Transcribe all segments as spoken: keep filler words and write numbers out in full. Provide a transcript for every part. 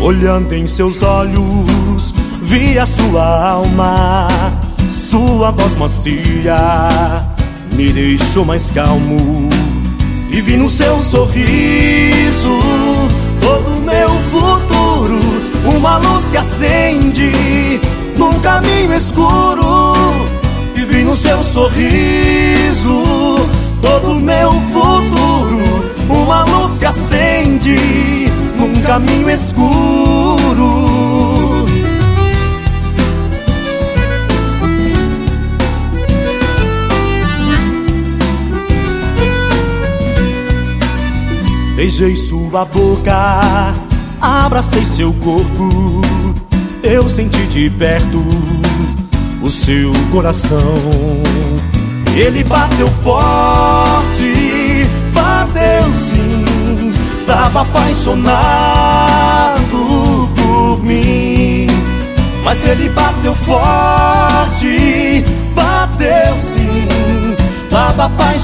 Olhando em seus olhos, vi a sua alma. Sua voz macia me deixou mais calmo. E vi no seu sorriso todo o meu futuro, uma luz que acende num caminho escuro. E vi no seu sorriso todo o meu futuro, uma luz que acende num caminho escuro. Beijei sua boca, abracei seu corpo. Eu senti de perto o seu coração. Ele bateu forte, bateu sim. Tava apaixonado por mim. Mas ele bateu forte, bateu sim. Tava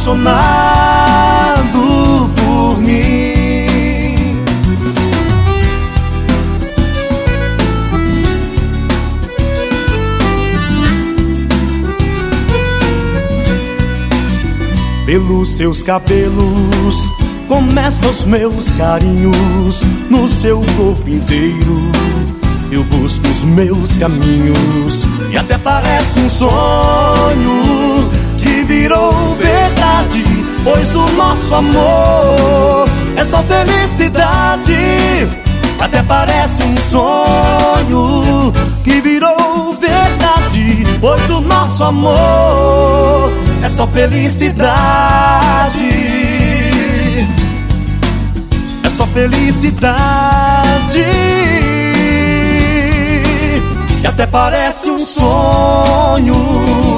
apaixonado por mim. Pelos seus cabelos começam os meus carinhos. No seu corpo inteiro eu busco os meus caminhos. E até parece um sonho que virou verdade, pois o nosso amor é só felicidade. Até parece um sonho que virou verdade, pois o nosso amor é só felicidade. É só felicidade. E até parece um sonho